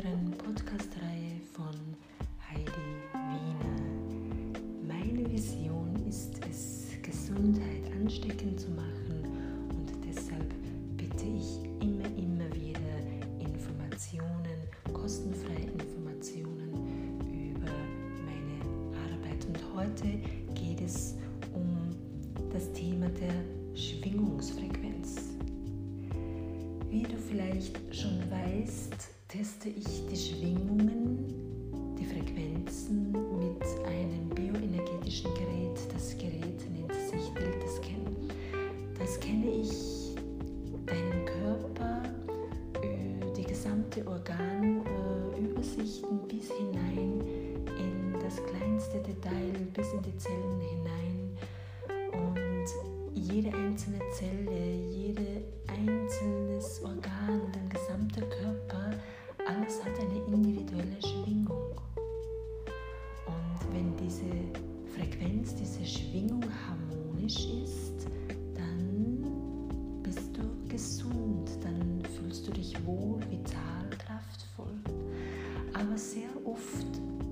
weiteren Podcast-Reihe von Heidi Wiener. Meine Vision ist es, Gesundheit ansteckend zu machen, und deshalb bitte ich immer wieder Informationen, kostenfreie Informationen über meine Arbeit. Und heute geht es um das Thema der Schwingungsfrequenz. Wie du vielleicht schon weißt, teste ich die Schwingungen, die Frequenzen mit einem bioenergetischen Gerät. Das Gerät nennt sich Deltascan. Das scanne ich deinen Körper, die gesamte Organübersichten bis hinein in das kleinste Detail, bis in die Zellen hinein. Und jede einzelne Zelle, jede einzelnes Organ, dein gesamter Körper, alles hat eine individuelle Schwingung. Und wenn diese Frequenz, diese Schwingung harmonisch ist, dann bist du gesund, dann fühlst du dich wohl, vital, kraftvoll. Aber sehr oft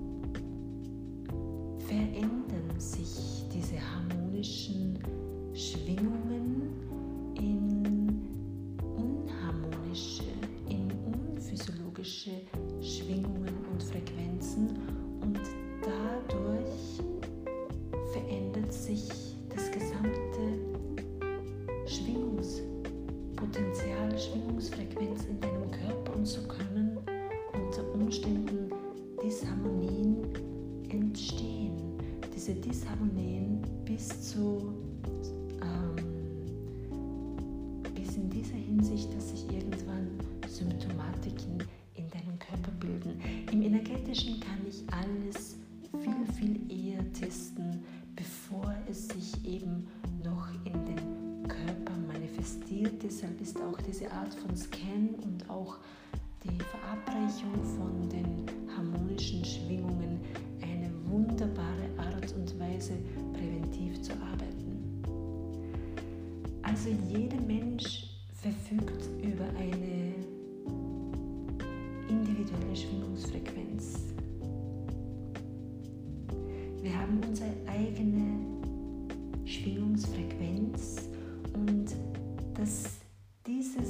verändern sich diese harmonischen Schwingungen in unharmonische, in unphysiologische Schwingungen und Frequenzen, und dadurch verändert sich das gesamte Schwingungspotenzial, Schwingungsfrequenz in deinem Körper, und so können unter Umständen Disharmonien entstehen. Diese Disharmonien bis in dieser Hinsicht, dass sich irgendwann Symptomatiken in deinem Körper bilden. Im Energetischen kann ich alles viel eher testen, bevor es sich eben noch in den Körper manifestiert. Deshalb ist auch diese Art von Scan und auch die Verabreichung von den harmonischen Schwingungen eine wunderbare Art und Weise, präventiv zu arbeiten. Also jeder Mensch verfügt über eine individuelle Schwingungsfrequenz. Wir haben unsere eigene Schwingungsfrequenz, und dass diese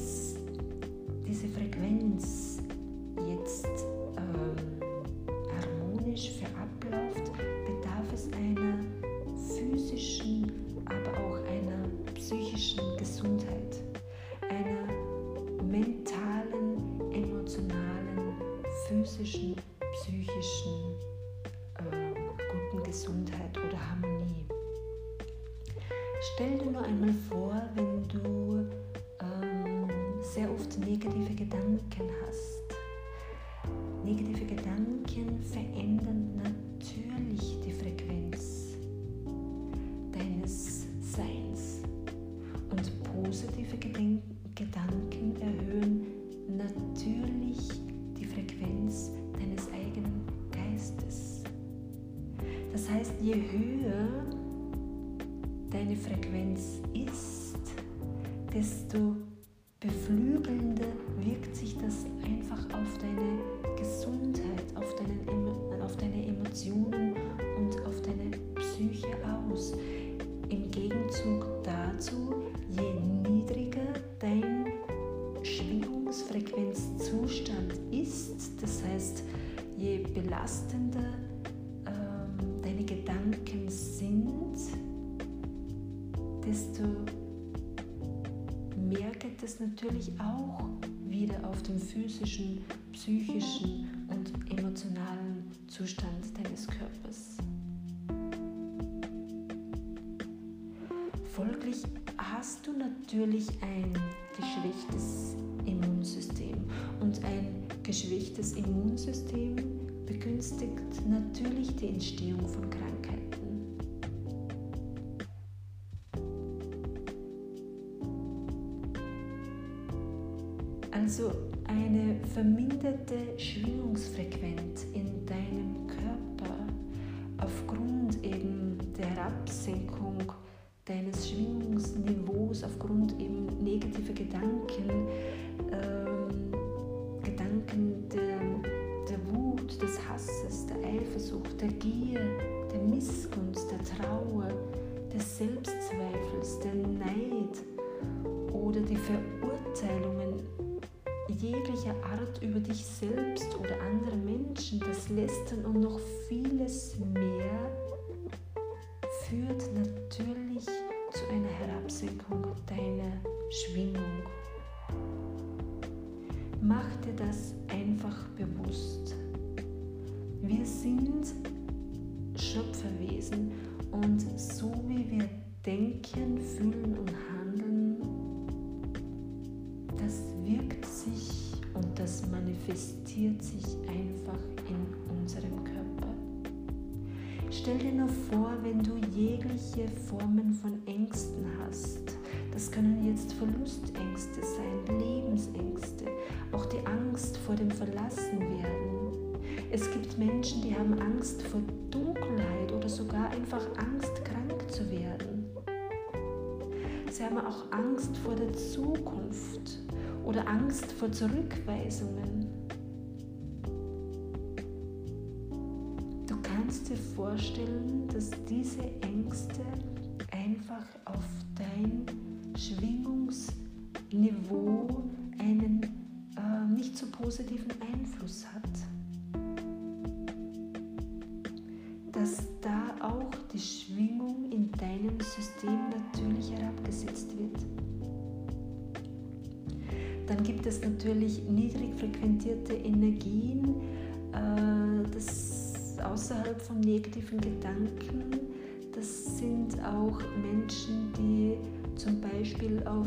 Frequenz jetzt harmonisch verabläuft, bedarf es einer physischen, aber auch einer psychischen Gesundheit, einer mentalen, emotionalen, physischen, psychischen guten Gesundheit oder Harmonie. Stell dir nur einmal vor, wenn du sehr oft negative Gedanken hast. Negative Gedanken verändern natürlich die Frequenz deines Seins, und positive Gedanken erhöhen natürlich die Frequenz deines eigenen Geistes. Das heißt, je höher deine Frequenz ist, desto beflügelnder wirkt sich das einfach auf deine Gesundheit, auf deine Emotionen und auf deine Psyche aus. Im Gegenzug dazu, je niedriger dein Schwingungsfrequenzzustand ist, das heißt, je belastender deine Gedanken sind, desto mehr geht es natürlich auch wieder auf den physischen, psychischen und emotionalen Zustand deines Körpers. Folglich hast du natürlich ein geschwächtes Immunsystem, und ein geschwächtes Immunsystem begünstigt natürlich die Entstehung von Krankheiten. Also eine verminderte Schwingungsfrequenz in deinem Körper aufgrund eben der Herabsenkung deines Schwingungsniveaus, aufgrund eben negativer Gedanken der der Gier, der Missgunst, der Trauer, des Selbstzweifels, der Neid oder die Verurteilungen jeglicher Art über dich selbst oder andere Menschen, das Lästern und noch vieles mehr führt natürlich zu einer Herabsenkung deiner Schwingung. Mach dir das einfach bewusst. Wir sind Schöpferwesen und so wie wir denken, fühlen und handeln, das wirkt sich und das manifestiert sich einfach in unserem Körper. Stell dir nur vor, wenn du jegliche Formen von Ängsten hast. Das können jetzt Verlustängste sein, Lebensängste, auch die Angst vor dem Verlassenwerden. Es gibt Menschen, die haben Angst vor Dunkelheit oder sogar einfach Angst, krank zu werden. Sie haben auch Angst vor der Zukunft oder Angst vor Zurückweisungen. Du kannst dir vorstellen, dass diese Ängste einfach auf dein Schwingungsniveau einen nicht so positiven Einfluss hat. Dass da auch die Schwingung in deinem System natürlich herabgesetzt wird. Dann gibt es natürlich niedrig frequentierte Energien, das außerhalb von negativen Gedanken. Das sind auch Menschen, die zum Beispiel auf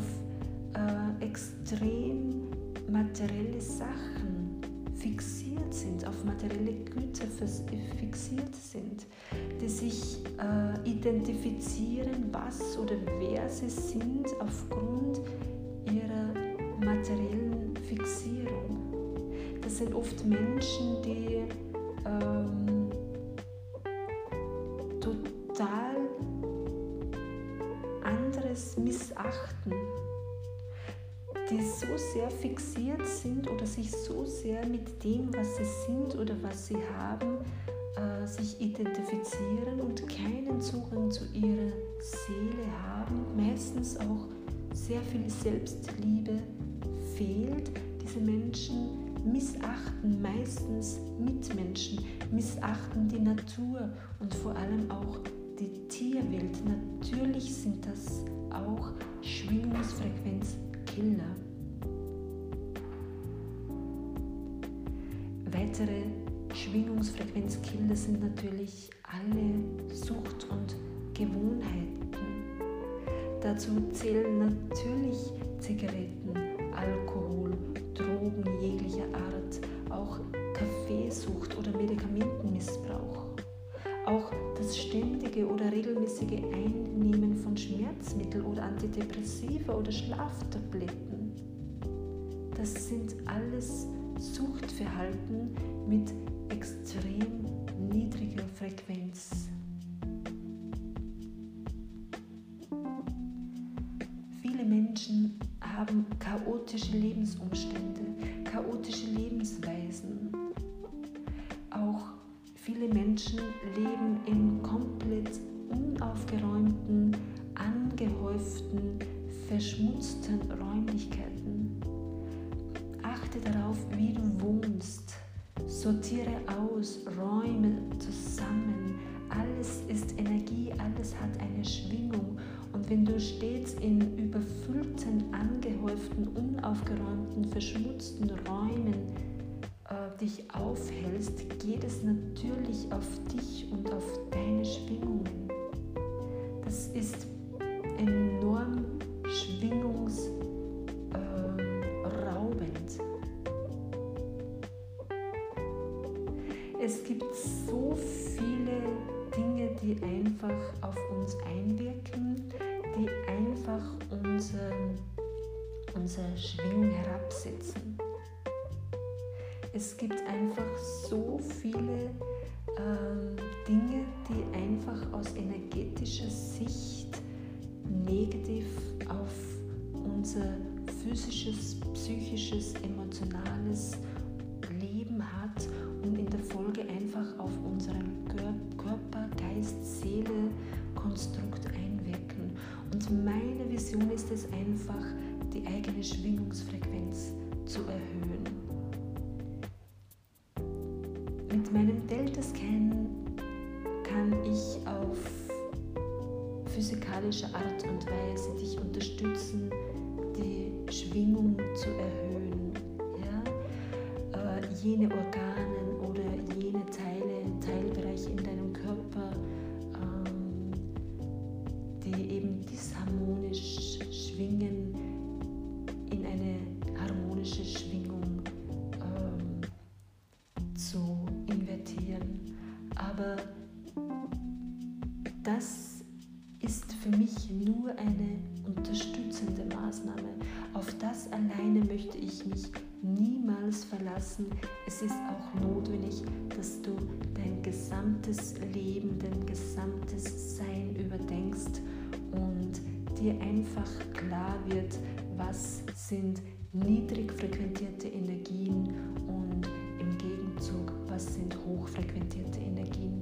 extrem materielle Sachen fixiert sind, auf materielle Güter fixiert sind, die sich identifizieren, was oder wer sie sind aufgrund ihrer materiellen Fixierung. Das sind oft Menschen, die total anderes missachten, die so sehr fixiert sind oder sich so sehr mit dem, was sie sind oder was sie haben, sich identifizieren und keinen Zugang zu ihrer Seele haben, meistens auch sehr viel Selbstliebe fehlt. Diese Menschen missachten meistens Mitmenschen, missachten die Natur und vor allem auch die Tierwelt. Natürlich sind das auch Schwingungsfrequenzkiller. Weitere Schwingungsfrequenzkiller sind natürlich alle Sucht- und Gewohnheiten. Dazu zählen natürlich Zigaretten, Alkohol, Drogen jeglicher Art, auch Kaffeesucht oder Medikamentenmissbrauch. Auch das ständige oder regelmäßige Einnehmen von Schmerzmitteln oder Antidepressiva oder Schlaftabletten. Das sind alles Suchtverhalten mit extrem niedriger Frequenz. Viele Menschen haben chaotische Lebensumstände, chaotische Lebensweisen. Auch viele Menschen leben in komplett unaufgeräumten, angehäuften, verschmutzten Räumlichkeiten. Achte darauf, wie du wohnst. Sortiere aus, räume zusammen. Alles ist Energie, alles hat eine Schwingung. Und wenn du stets in überfüllten, angehäuften, unaufgeräumten, verschmutzten Räumen dich aufhältst, geht es natürlich auf dich und auf deine Schwingungen. Das ist enorm schwingungsraubend. Es gibt so viele Dinge, die einfach auf uns einwirken, die einfach unsere Schwingung herabsetzen. Es gibt einfach so viele Dinge, die einfach aus energetischer Sicht negativ auf unser physisches, psychisches, emotionales Leben hat und in der Folge einfach auf unseren Körper deine Schwingungsfrequenz zu erhöhen. Mit meinem Delta-Scan kann ich auf physikalische Art und Weise dich unterstützen, die Schwingung zu erhöhen. Ja? Jene Organe oder jene Teilbereiche in deinem Körper, die eben disharmonisch schwingen, in eine harmonische Schwingung zu invertieren. Aber das ist für mich nur eine unterstützende Maßnahme. Auf das alleine möchte ich mich niemals verlassen. Es ist auch notwendig, dass du dein gesamtes Leben, dein gesamtes Sein überdenkst und dir einfach klar wird, was sind niedrig frequentierte Energien und im Gegenzug, was sind hochfrequentierte Energien.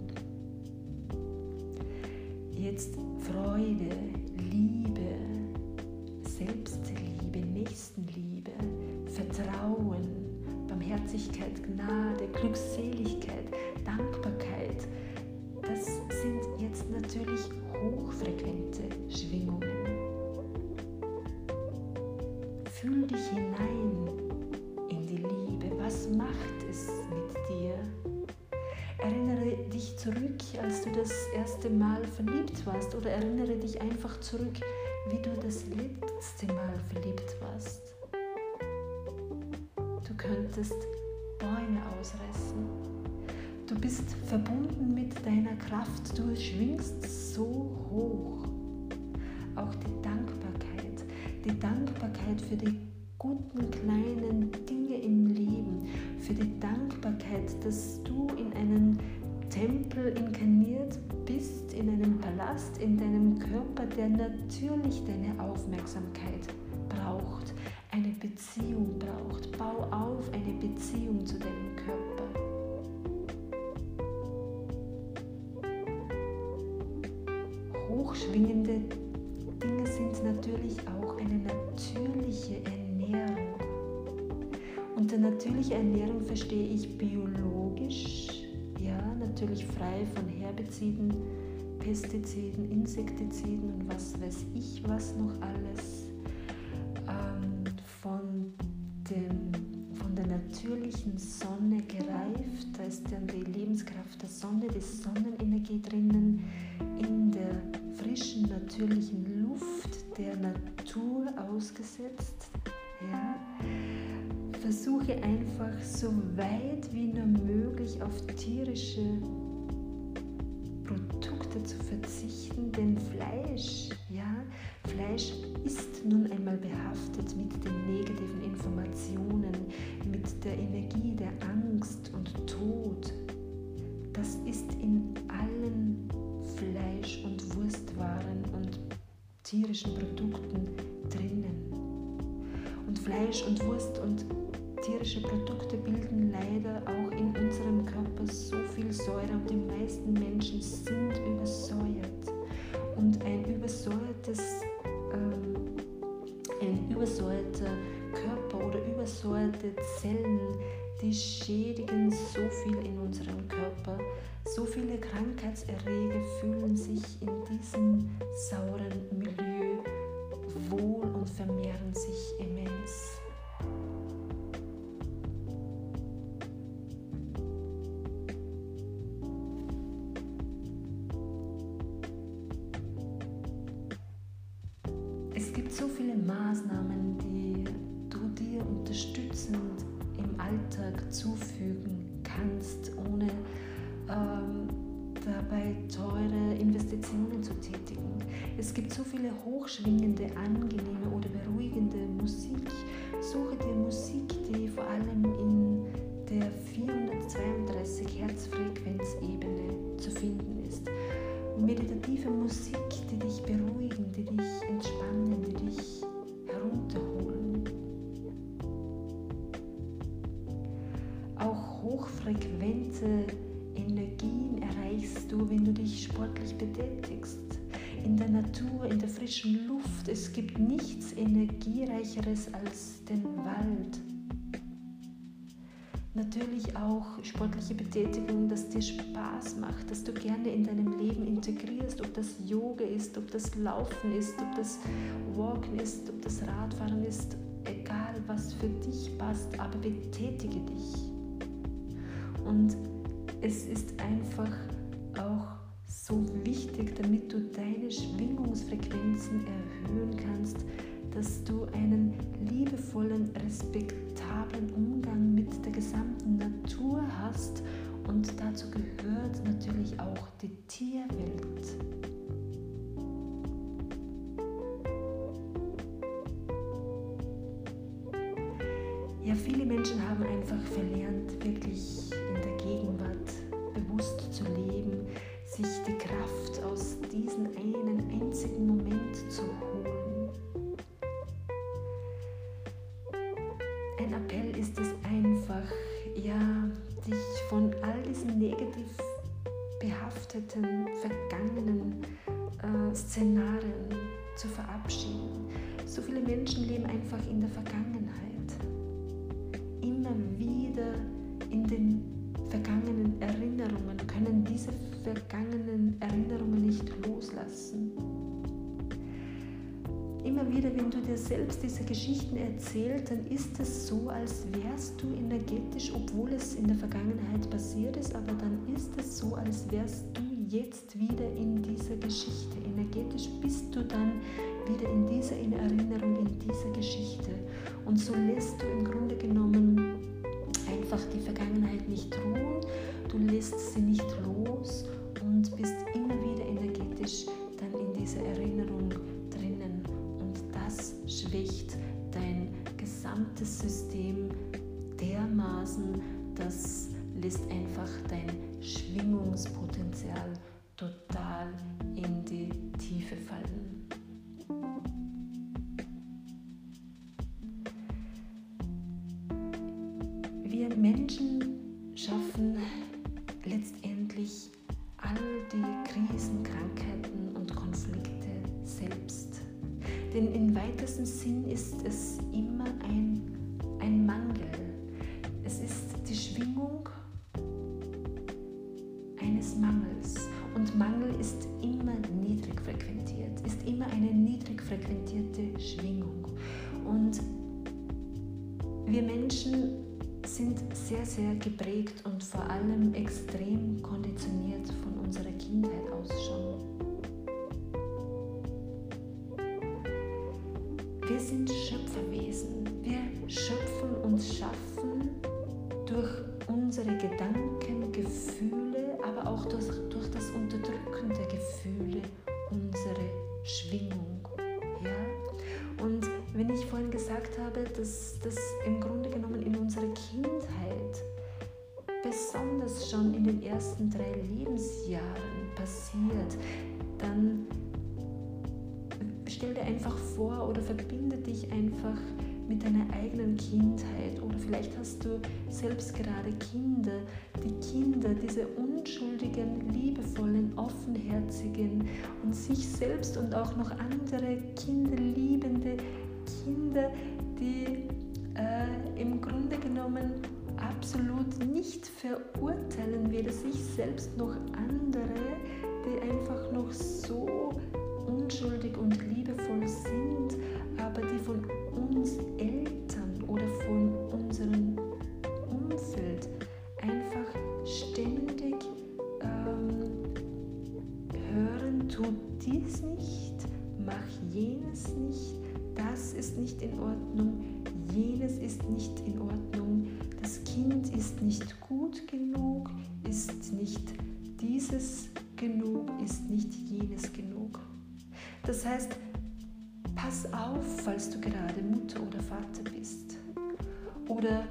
Jetzt Freude, Liebe, Selbstliebe, Nächstenliebe, Vertrauen, Barmherzigkeit, Gnade, Glückseligkeit, Dankbarkeit, das sind jetzt natürlich hochfrequente Schwingungen. Fühl dich hinein in die Liebe. Was macht es mit dir? Erinnere dich zurück, als du das erste Mal verliebt warst, oder erinnere dich einfach zurück, wie du das letzte Mal verliebt warst. Du könntest Bäume ausreißen. Du bist verbunden mit deiner Kraft. Du schwingst so hoch. Auch die Dankbarkeit für die guten kleinen Dinge im Leben, für die Dankbarkeit, dass du in einen Tempel inkarniert bist, in einem Palast, in deinem Körper, der natürlich deine Aufmerksamkeit braucht, eine Beziehung braucht. Bau auf eine Beziehung zu deinem Körper. Hochschwingende Dinge sind natürlich auch eine natürliche Ernährung. Unter natürlicher Ernährung verstehe ich biologisch, ja, natürlich frei von Herbiziden, Pestiziden, Insektiziden und was weiß ich was noch alles, von der natürlichen Sonne gereift. Da ist dann die Lebenskraft der Sonne, die Sonnenenergie drinnen, in der frischen, natürlichen Luft der Natur ausgesetzt. Ja. Versuche einfach so weit wie nur möglich auf tierische Produkte zu verzichten, denn Fleisch ist nun einmal behaftet mit den negativen Informationen, mit der Energie der Angst und Tod. Das ist in allen Fleisch- und Wurstwaren und tierischen Produkten drinnen. Und Fleisch und Wurst und tierische Produkte bilden leider auch in unserem Körper so viel Säure und die meisten Menschen sind übersäuert. Und ein übersäuerter Körper oder übersäuerte Zellen, die schädigen so viel in unserem Körper. So viele Krankheitserreger fühlen sich in diesem sauren Milieu wohl und vermehren sich immens. Es gibt so viele Maßnahmen, die du dir unterstützend im Alltag zufügen kannst, ohne dabei teure Investitionen zu tätigen. Es gibt so viele hochschwingende, angenehme oder beruhigende Musik. Suche dir Musik, die vor allem in der 432 Hertz Frequenzebene zu finden ist. Meditative Musik, die dich beruhigen, die dich entspannen, die dich herunterholen. Auch hochfrequente Energien erreichst du, wenn du dich sportlich betätigst. in der Natur, in der frischen Luft. Es gibt nichts Energiereicheres als den Wald. Natürlich auch sportliche Betätigung, das dir Spaß macht, dass du gerne in deinem Leben integrierst, ob das Yoga ist, ob das Laufen ist, ob das Walken ist, ob das Radfahren ist, egal was für dich passt, aber betätige dich. Und es ist einfach auch so wichtig, damit du deine Schwingungsfrequenzen erhöhen kannst, dass du einen liebevollen, respektablen Umgang mit der gesamten Natur hast, und dazu gehört natürlich auch die Tierwelt. Ja, viele Menschen haben einfach verlernt, wirklich in der Gegenwart bewusst zu leben, sich die Kraft aus diesem einen einzigen Moment zu holen. Ein Appell ist es einfach, ja, dich von all diesen negativ behafteten, vergangenen Szenarien zu verabschieden. So viele Menschen leben einfach in der Vergangenheit. Immer wieder in den vergangenen Erinnerungen, können diese vergangenen Erinnerungen nicht loslassen. Immer wieder, wenn du dir selbst diese Geschichten erzählst, dann ist es so, als wärst du energetisch, obwohl es in der Vergangenheit passiert ist, aber dann ist es so, als wärst du jetzt wieder in dieser Geschichte. Energetisch bist du dann wieder in dieser Erinnerung, in dieser Geschichte. Und so lässt du im Grunde genommen einfach die Vergangenheit nicht ruhen, du lässt sie nicht los und bist immer wieder energetisch dann in dieser Erinnerung drinnen. Und das schwächt dein gesamtes System dermaßen, das lässt einfach dein Schwingungspotenzial total in die Tiefe fallen. Wir Menschen schaffen letztendlich all die Krisen, Krankheiten und Konflikte selbst. Denn im weitesten Sinn ist es immer ein Mangel. Es ist die Schwingung eines Mangels. Und Mangel ist immer niedrig frequentiert, ist immer eine niedrig frequentierte Schwingung. Und wir Menschen sind sehr, sehr geprägt und vor allem extrem konditioniert von unserer Kindheit aus schon. Wir sind Schöpferwesen. Wir schöpfen und schaffen durch unsere Gedanken, Gefühle, aber auch durch das Unterdrücken der Gefühle unsere Schwingung. Ja? Und wenn ich vorhin gesagt habe, dass das im Grunde genommen in unserer Kindheit, besonders schon in den ersten 3 Lebensjahren passiert, dann stell dir einfach vor oder verbinde dich einfach mit deiner eigenen Kindheit, oder vielleicht hast du selbst gerade Kinder, diese unschuldigen, liebevollen, offenherzigen und sich selbst und auch noch andere Kinder liebende Kinder, die im Grunde genommen absolut nicht verurteilen, weder sich selbst noch andere, die einfach noch so unschuldig und liebevoll sind, aber die von uns Eltern oder von unserem Umfeld einfach ständig hören, tu dies nicht, mach jenes nicht, das ist nicht in Ordnung, jenes ist nicht in Ordnung, das Kind ist nicht gut genug, ist nicht dieses genug, ist nicht jenes genug. Das heißt, pass auf, falls du gerade Mutter oder Vater bist. Oder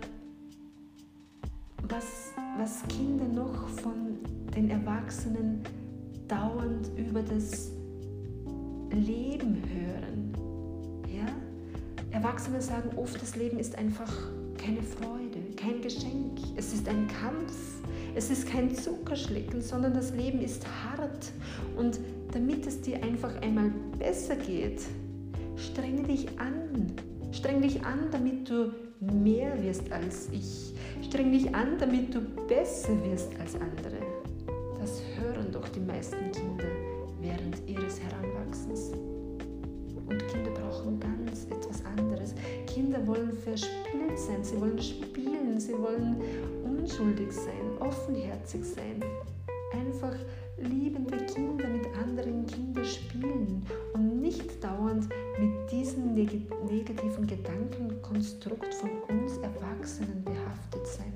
was Kinder noch von den Erwachsenen dauernd über das Leben hören. Ja? Erwachsene sagen oft, das Leben ist einfach keine Freude, kein Geschenk, es ist ein Kampf, es ist kein Zuckerschlecken, sondern das Leben ist hart. Und damit es dir einfach einmal besser geht, streng dich an. Streng dich an, damit du mehr wirst als ich. Streng dich an, damit du besser wirst als andere. Das hören doch die meisten Kinder während ihres Heranwachsens. Und Kinder brauchen ganz etwas anderes. Kinder wollen verspielt sein, sie wollen spielen, sie wollen unschuldig sein, offenherzig sein. Einfach liebende Kinder mit anderen Kindern spielen und nicht dauernd mit diesem negativen Gedankenkonstrukt von uns Erwachsenen behaftet sein.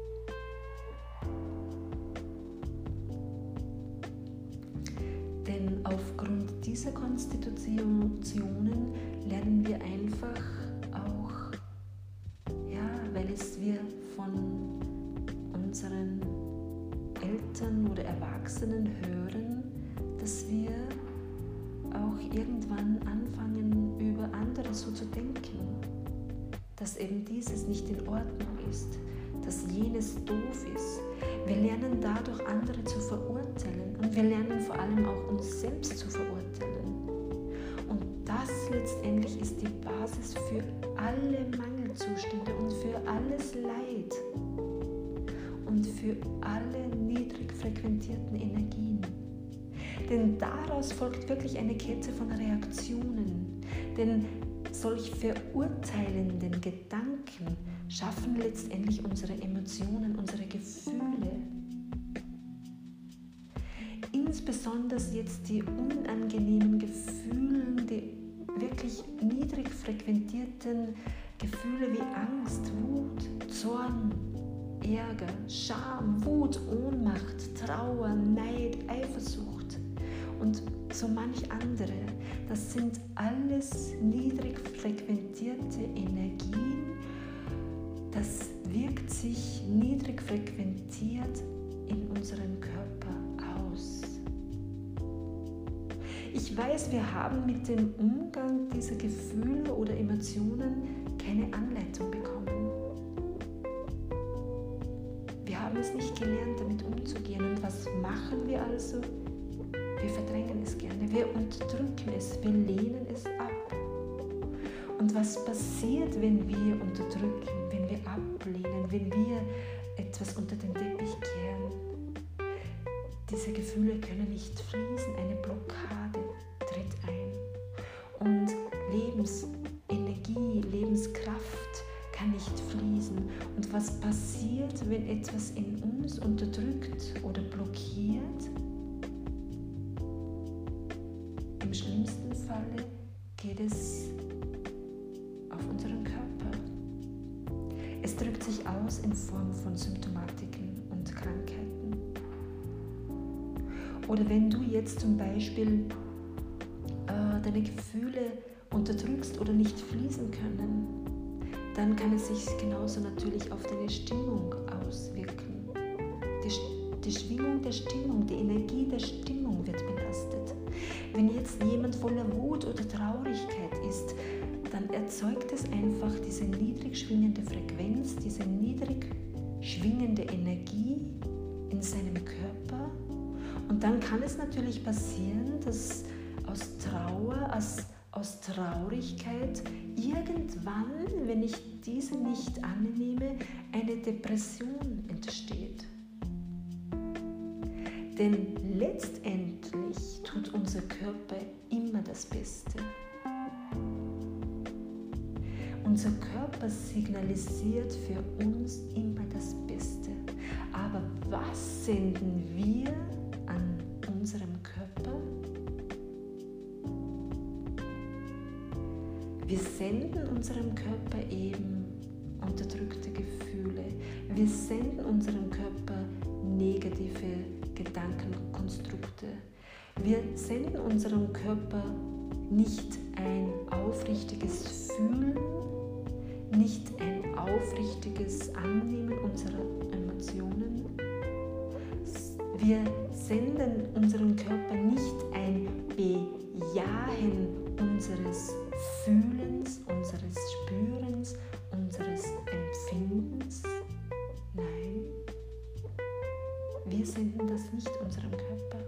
Denn aufgrund dieser Konstitutionen lernen wir einfach auch, weil wir von unseren Eltern oder Erwachsenen hören, dass wir auch irgendwann anfangen, über andere so zu denken, dass eben dieses nicht in Ordnung ist, dass jenes doof ist. Wir lernen dadurch andere zu verurteilen und wir lernen vor allem auch uns selbst zu verurteilen. Und das letztendlich ist die Basis für alle Mangelzustände und für alles Leid und für alle niedrig frequentierten Energien. Denn daraus folgt wirklich eine Kette von Reaktionen. Denn solch verurteilenden Gedanken schaffen letztendlich unsere Emotionen, unsere Gefühle. Insbesondere jetzt die unangenehmen Gefühle, die wirklich niedrig frequentierten Gefühle wie Angst, Wut, Zorn, Ärger, Scham, Wut, Ohnmacht, Trauer, Neid, Eifersucht und so manch andere. Das sind alles niedrig frequentierte Energien. Das wirkt sich niedrig frequentiert in unserem Körper aus. Ich weiß, wir haben mit dem Umgang dieser Gefühle oder Emotionen keine Anleitung bekommen. Wir haben es nicht gelernt, damit umzugehen. Und was machen wir also? Wir verdrängen es gerne, wir unterdrücken es, wir lehnen es ab. Und was passiert, wenn wir unterdrücken, wenn wir ablehnen, wenn wir etwas unter den Teppich kehren? Diese Gefühle können nicht fließen, eine Blockade tritt ein. Und Lebensenergie, Lebenskraft kann nicht fließen. Und was passiert, wenn etwas in uns unterdrückt oder blockiert? Im schlimmsten Falle geht es auf unseren Körper. Es drückt sich aus in Form von Symptomatiken und Krankheiten. Oder wenn du jetzt zum Beispiel deine Gefühle unterdrückst oder nicht fließen können, dann kann es sich genauso natürlich auf deine Stimmung auswirken. Die Schwingung der Stimmung, die Energie der Stimmung wird belastet. Wenn jetzt jemand voller Wut oder Traurigkeit ist, dann erzeugt es einfach diese niedrig schwingende Frequenz, diese niedrig schwingende Energie in seinem Körper. Und dann kann es natürlich passieren, dass aus Trauer, aus Traurigkeit irgendwann, wenn ich diese nicht annehme, eine Depression entsteht. Denn letztendlich tut unser Körper immer das Beste. Unser Körper signalisiert für uns immer das Beste. Aber was senden wir an unserem Körper? Wir senden unserem Körper eben unterdrückte Gefühle. Wir senden unserem Körper negative Gedankenkonstrukte. Wir senden unserem Körper nicht ein aufrichtiges Fühlen, nicht ein aufrichtiges Annehmen unserer Emotionen. Wir senden unserem Körper nicht ein Bejahen unseres Fühlens, unseres Spürens, unseres Empfindens, Wir senden das nicht unserem Körper.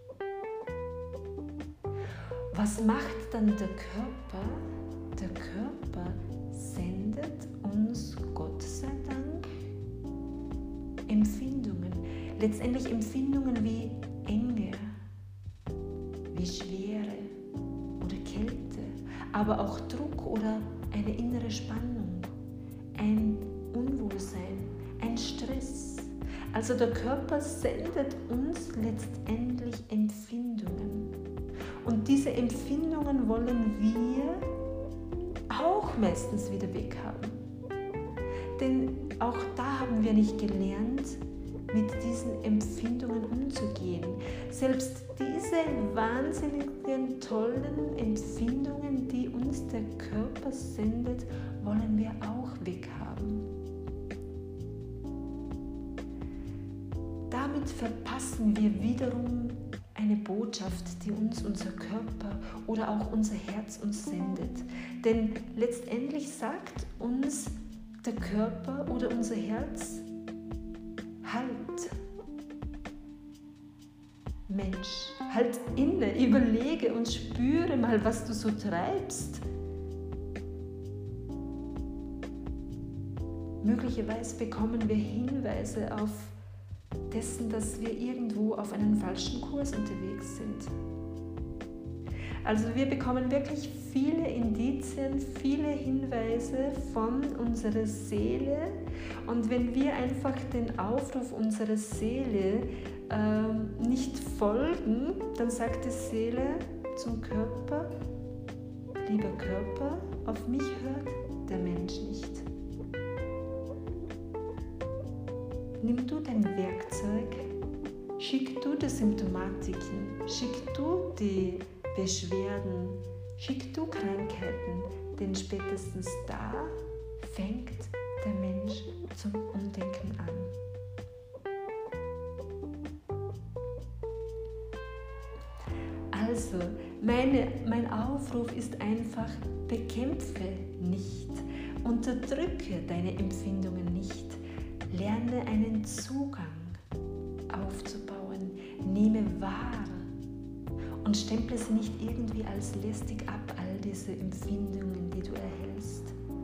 Was macht dann der Körper? Der Körper sendet uns, Gott sei Dank, Empfindungen. Letztendlich Empfindungen wie Enge, wie Schwere oder Kälte, aber auch Druck oder eine innere Spannung, ein Unwohlsein, ein Stress. Also der Körper sendet uns letztendlich Empfindungen. Und diese Empfindungen wollen wir auch meistens wieder weghaben. Denn auch da haben wir nicht gelernt, mit diesen Empfindungen umzugehen. Selbst diese wahnsinnigen, tollen Empfindungen, die uns der Körper sendet, wollen wir auch weghaben. Damit verpassen wir wiederum eine Botschaft, die uns unser Körper oder auch unser Herz uns sendet. Denn letztendlich sagt uns der Körper oder unser Herz: Halt, Mensch, halt inne, überlege und spüre mal, was du so treibst. Möglicherweise bekommen wir Hinweise auf dessen, dass wir irgendwo auf einem falschen Kurs unterwegs sind. Also wir bekommen wirklich viele Indizien, viele Hinweise von unserer Seele, und wenn wir einfach den Aufruf unserer Seele nicht folgen, dann sagt die Seele zum Körper: Lieber Körper, auf mich hört der Mensch nicht. Nimm du dein Werkzeug, schick du die Symptomatiken, schick du die Beschwerden, schick du Krankheiten, denn spätestens da fängt der Mensch zum Umdenken an. Also, mein Aufruf ist einfach: Bekämpfe nicht, unterdrücke deine Empfindungen nicht. Lerne einen Zugang aufzubauen, nehme wahr und stemple sie nicht irgendwie als lästig ab, all diese Empfindungen, die du erhältst.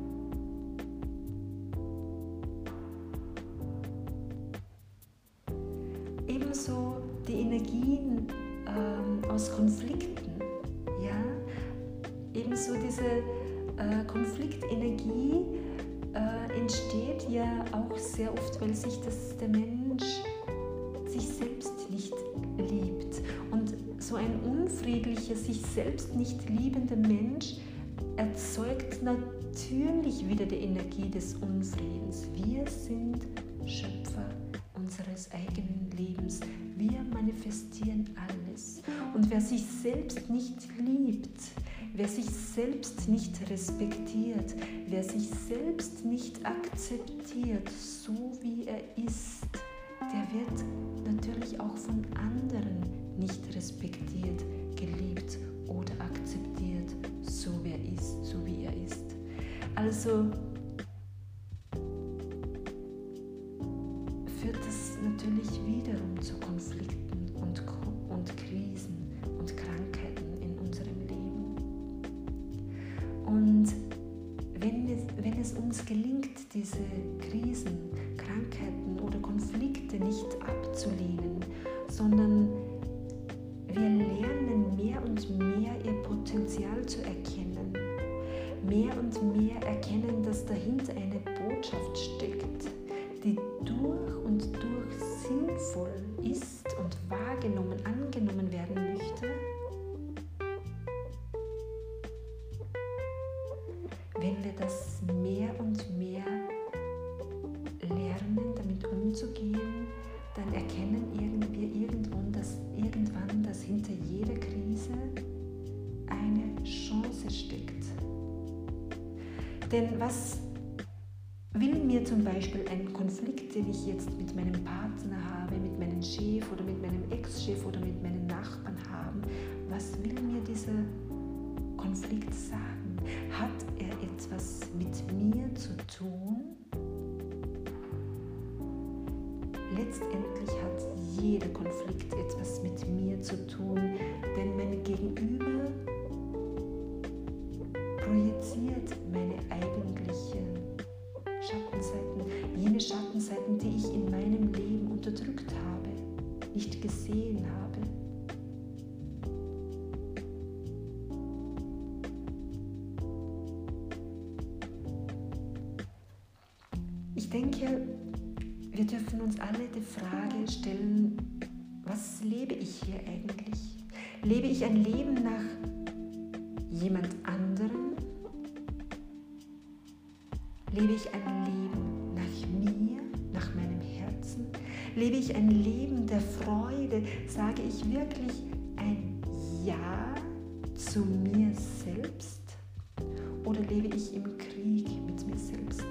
Ebenso die Energien aus Konflikten, ja? Ebenso diese Konfliktenergie entsteht ja auch sehr oft, weil der Mensch sich selbst nicht liebt. Und so ein unfriedlicher, sich selbst nicht liebender Mensch erzeugt natürlich wieder die Energie des Unfriedens. Wir sind Schöpfer unseres eigenen Lebens. Wir manifestieren alles. Und wer sich selbst nicht liebt, wer sich selbst nicht respektiert, wer sich selbst nicht akzeptiert, so wie er ist, der wird natürlich auch von anderen nicht respektiert, geliebt oder akzeptiert, so wie er ist. Also führt das natürlich wiederum zu Konflikten und Krisen und Krankheiten in unserem Leben. Und wenn es uns gelingt, diese Krisen, Krankheiten oder Konflikte nicht abzulehnen, sondern wir lernen mehr und mehr ihr Potenzial zu erkennen, mehr und mehr erkennen, dass dahinter eine Botschaft steckt, die durch und durch sinnvoll ist und wahrgenommen, angenommen werden möchte, wenn wir das mehr und mehr lernen, damit umzugehen, dann erkennen wir irgendwann, dass hinter jeder Krise eine Chance steckt. Denn was will mir zum Beispiel ein Konflikt, den ich jetzt mit meinem Partner habe, mit meinem Chef oder mit meinem Ex-Chef oder mit meinen Nachbarn haben, was will mir dieser Konflikt sagen? Hat er etwas mit mir zu tun? letztendlich hat jeder Konflikt etwas mit mir zu tun, denn mein Gegenüber projiziert meine eigentlichen Schattenseiten, jene Schattenseiten, die ich in meinem Leben unterdrückt habe, nicht gesehen habe. Ich denke, wir dürfen uns alle die Frage stellen, was lebe ich hier eigentlich? Lebe ich ein Leben nach jemand anderem? Lebe ich ein Leben nach mir, nach meinem Herzen? Lebe ich ein Leben der Freude? Sage ich wirklich ein Ja zu mir selbst? Oder lebe ich im Krieg mit mir selbst?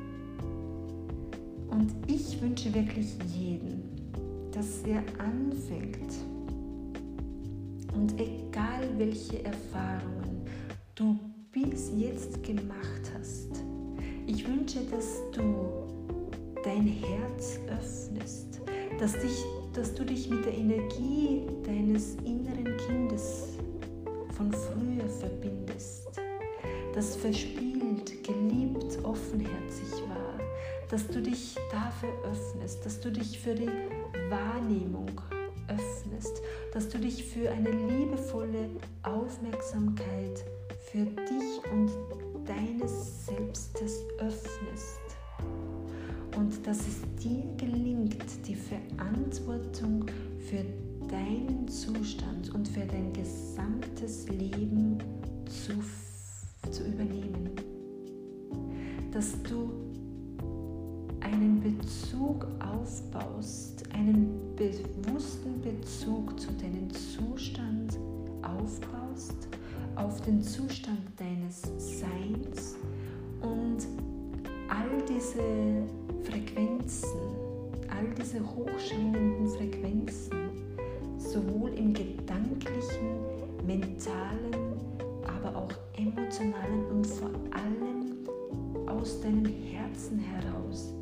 Und ich wünsche wirklich jedem, dass er anfängt und egal welche Erfahrungen du bis jetzt gemacht hast, ich wünsche, dass du dein Herz öffnest, dass du dich mit der Energie deines inneren Kindes von früher verbindest, das verspielt, geliebt, offenherzig war, dass du dich dafür öffnest, dass du dich für die Wahrnehmung öffnest, dass du dich für eine liebevolle Aufmerksamkeit für dich und deines Selbstes öffnest und dass es dir gelingt, die Verantwortung für deinen Zustand und für dein gesamtes Leben zu übernehmen, dass du einen Bezug aufbaust, einen bewussten Bezug zu deinem Zustand aufbaust, auf den Zustand deines Seins und all diese Frequenzen, all diese hochschwingenden Frequenzen, sowohl im gedanklichen, mentalen, aber auch emotionalen und vor allem aus deinem Herzen heraus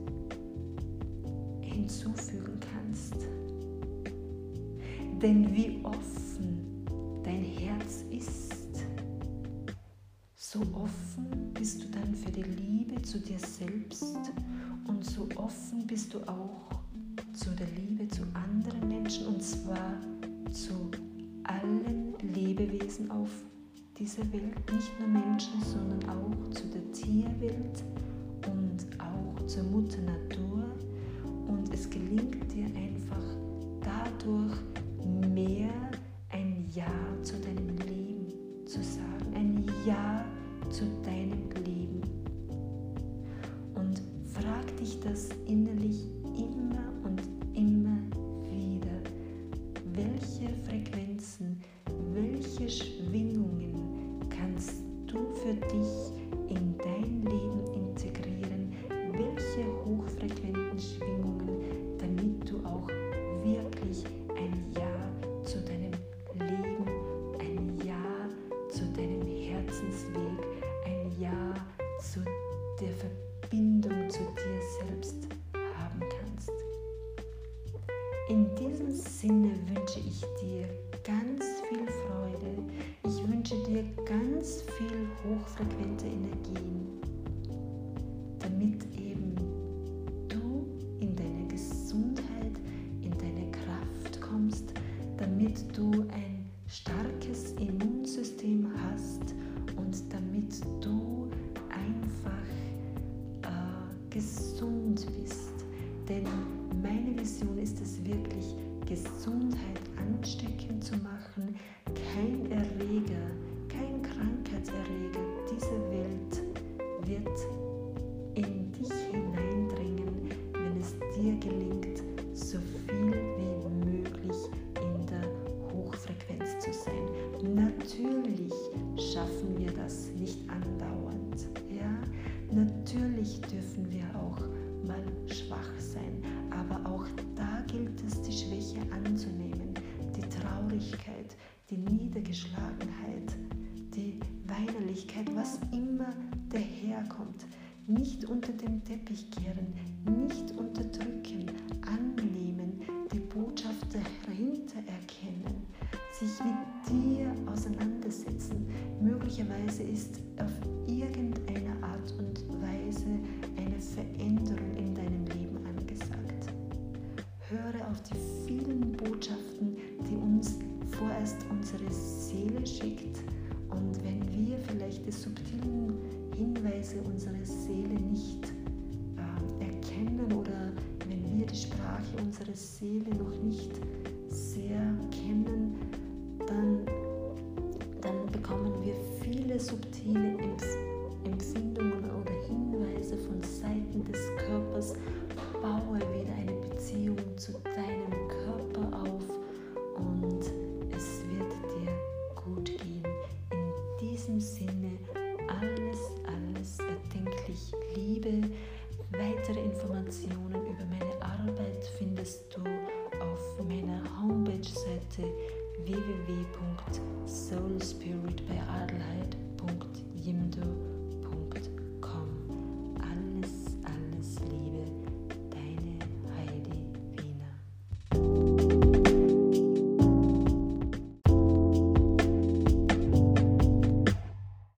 hinzufügen kannst. Denn wie offen dein Herz ist, so offen bist du dann für die Liebe zu dir selbst und so offen bist du auch zu der Liebe zu anderen Menschen und zwar zu allen Lebewesen auf dieser Welt, nicht nur Menschen, sondern auch zu der Tierwelt und auch zur Mutter Natur. Und es gelingt dir einfach dadurch mehr ein Ja zu deinem Leben zu sagen, ein Ja zu deinem Leben. Und frag dich das innerlich immer und immer wieder. Welche Frequenzen, welche Schwingungen kannst du für dich in dein Leben integrieren? Welche hochfrequenten Schwingungen, damit du auch wirklich ein Ja zu deinem Leben, ein Ja zu deinem Herzensweg, ein Ja zu der Verbindung zu dir selbst haben kannst. In diesem Sinne wünsche ich dir ganz viel Freude. Ich wünsche dir ganz viel hochfrequente Energien, damit eben du in deine Gesundheit, in deine Kraft kommst, damit du ein starkes Immunsystem hast und damit du einfach gesund bist. Denn meine Mission ist es wirklich, Gesundheit ansteckend zu machen. Kein Erreger, kein Krankheitserreger dieser Welt wird in dich hineindringen, wenn es dir gelingt, so viel wie möglich in der Hochfrequenz zu sein. Natürlich schaffen wir das nicht andauernd. Ja? Natürlich dürfen wir auch mal schwach sein, aber auch da gilt es, die Schwäche anzunehmen, die Traurigkeit, die Niedergeschlagenheit, die Weinerlichkeit, was immer daherkommt. Nicht unter den Teppich kehren, nicht unterdrücken, annehmen. dahinter erkennen, sich mit dir auseinandersetzen. Möglicherweise ist auf irgendeine Art und Weise eine Veränderung in deinem Leben angesagt. Höre auf die vielen Botschaften, die uns vorerst unsere Seele schickt, und wenn wir vielleicht die subtilen Hinweise unserer Seele nicht erkennen oder wenn wir die Sprache unserer Seele noch nicht sehr kennen, dann bekommen wir viele subtile Empfindungen oder Hinweise von Seiten des Körpers. Baue wieder eine Beziehung zu deinem Körper auf und es wird dir gut gehen. In diesem Sinne alles erdenklich Liebe. Weitere Informationen über meine Arbeit findest du auf meiner Homepage-Seite www.soulspiritbyadelheid.jimdo.com.